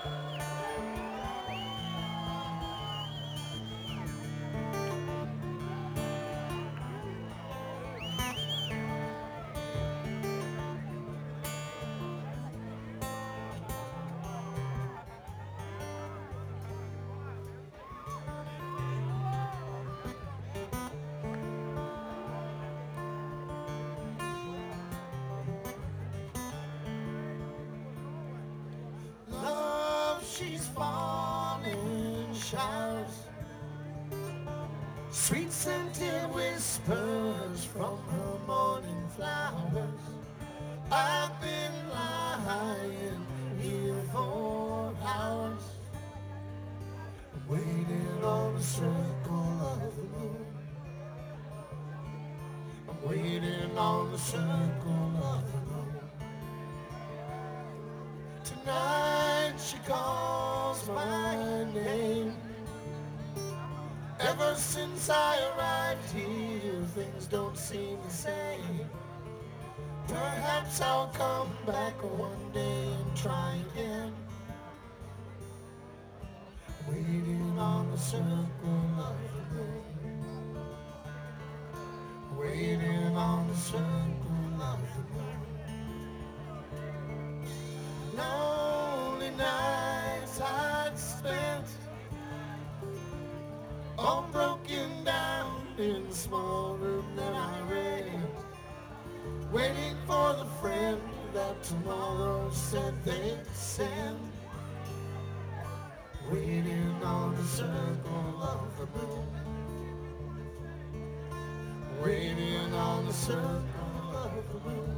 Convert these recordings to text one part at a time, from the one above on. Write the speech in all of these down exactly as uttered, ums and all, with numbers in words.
Love, she's falling showers, sweet scented whispers from her morning flowers. I've been lying here for hours, waiting on the circle of the moon. I'm waiting on the circle of the moon. Tonight she calls my name. Ever since I arrived here, things don't seem the same. Perhaps I'll come back one day and try again. Waiting on the circle of the moon. Waiting on the circle of the moon. Lonely nights I'd spent, all broken down in the small room that I rent, waiting for the friend that tomorrow said they'd send. Waiting on the circle of the moon. Waiting on the circle of the moon.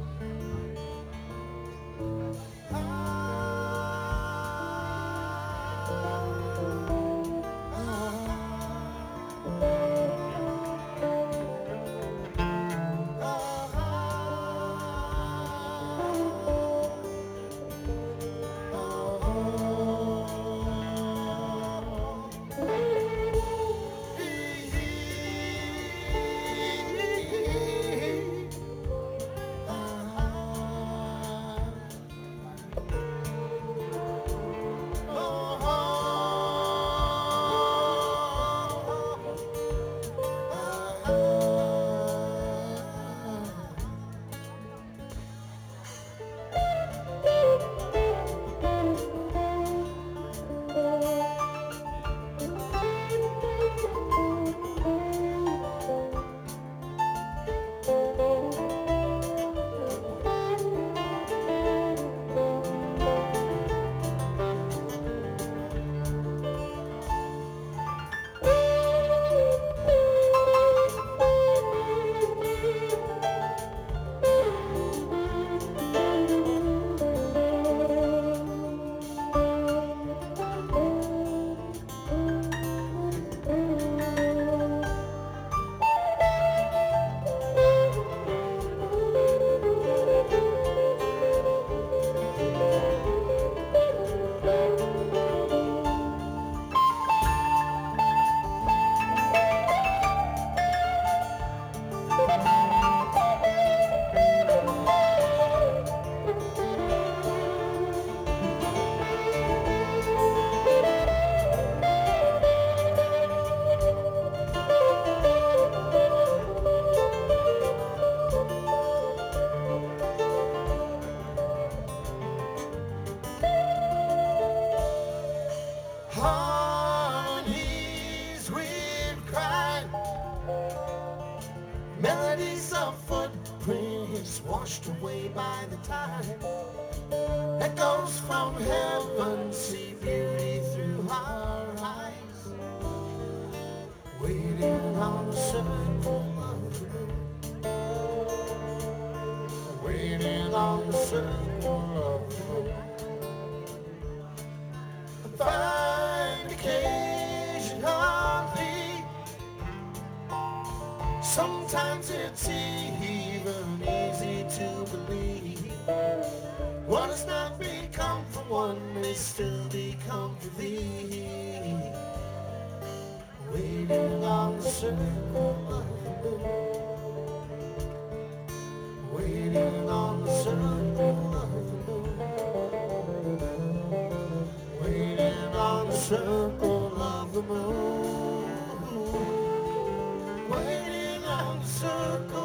Harmonies we've cried, melodies of footprints washed away by the tide. Echoes from heaven see beauty through our eyes. Waiting on the circle of the moon. Waiting on the circle of the moon. Find occasionally, sometimes it's even easy to believe what has not become for one may still become for thee. Waiting on the circle of the moon. Waiting on the circle of the moon. Waiting circle of the moon, waiting on the circle